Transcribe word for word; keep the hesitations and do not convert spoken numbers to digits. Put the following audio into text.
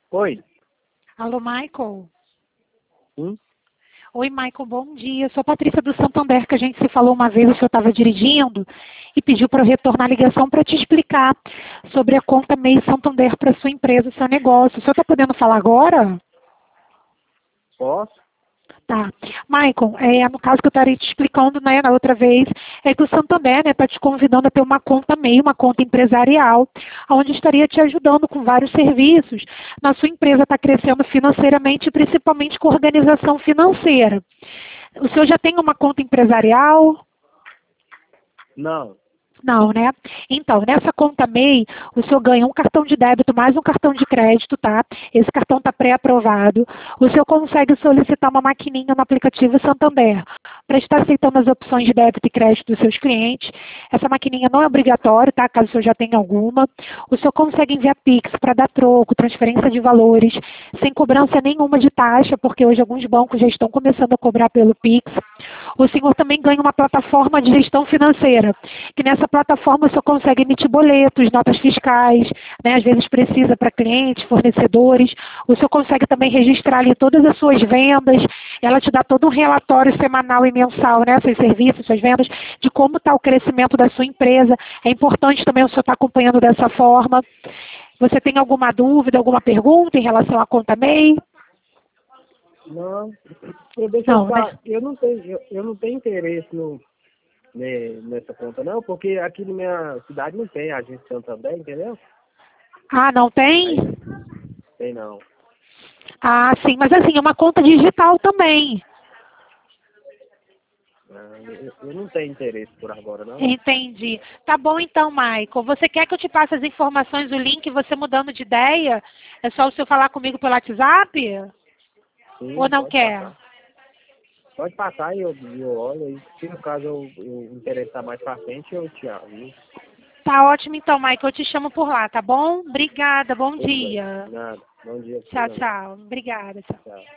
Oi. Alô, Michael? Hum? Oi, Michael, bom dia. Eu sou a Patrícia do Santander, que a gente se falou uma vez, o senhor estava dirigindo e pediu para eu retornar a ligação para te explicar sobre a conta M E I Santander para sua empresa, seu negócio. O senhor está podendo falar agora? Posso? Tá. Michael, é, no caso que eu estaria te explicando, né, na outra vez, é que o Santander está, né, te convidando a ter uma conta M E I, uma conta empresarial, onde estaria te ajudando com vários serviços. Na sua empresa está crescendo financeiramente, principalmente com organização financeira. O senhor já tem uma conta empresarial? Não. Não, né? Então, nessa conta M E I, o senhor ganha um cartão de débito mais um cartão de crédito, tá? Esse cartão está pré-aprovado. O senhor consegue solicitar uma maquininha no aplicativo Santander para estar aceitando as opções de débito e crédito dos seus clientes. Essa maquininha não é obrigatória, tá? Caso o senhor já tenha alguma. O senhor consegue enviar Pix para dar troco, transferência de valores, sem cobrança nenhuma de taxa, porque hoje alguns bancos já estão começando a cobrar pelo Pix. O senhor também ganha uma plataforma de gestão financeira, que nessa plataforma o senhor consegue emitir boletos, notas fiscais, né? Às vezes precisa para clientes, fornecedores. O senhor consegue também registrar ali todas as suas vendas. Ela te dá todo um relatório semanal e mensal, né? Seus serviços, suas vendas, de como está o crescimento da sua empresa. É importante também o senhor estar acompanhando dessa forma. Você tem alguma dúvida, alguma pergunta em relação à conta M E I? Não. Eu, deixa eu Não, falar, né? eu não tenho, eu, eu não tenho interesse no, né, nessa conta não, porque aqui na minha cidade não tem agência Santander, entendeu? Ah, não tem? Aí tem não. Ah, sim, mas assim, é uma conta digital também. Ah, Eu, eu não tenho interesse por agora não. Entendi. Tá bom então, Michael. Você quer que eu te passe as informações, o link, você mudando de ideia? É só o senhor falar comigo pelo WhatsApp? Ou Sim, não pode quer? passar. Pode passar e eu, eu olho. E se no caso eu, eu interessar mais pra frente, eu te aviso. Tá ótimo então, Michael. Eu te chamo por lá, tá bom? Obrigada, bom Tudo bem. dia. Nada. Bom dia pra você Tchau, também. tchau. Obrigada, tchau. Tchau.